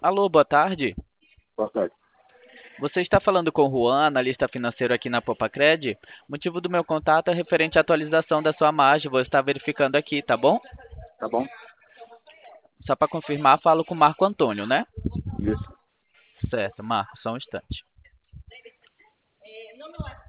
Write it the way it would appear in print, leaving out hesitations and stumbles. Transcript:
Alô, boa tarde. Boa tarde. Você está falando com o Juan, analista financeiro aqui na Popacred? O motivo do meu contato é referente à atualização da sua margem. Vou estar verificando aqui, tá bom? Tá bom? Só para confirmar, falo com o Marco Antônio, né? Isso. Certo, Marco, só um instante.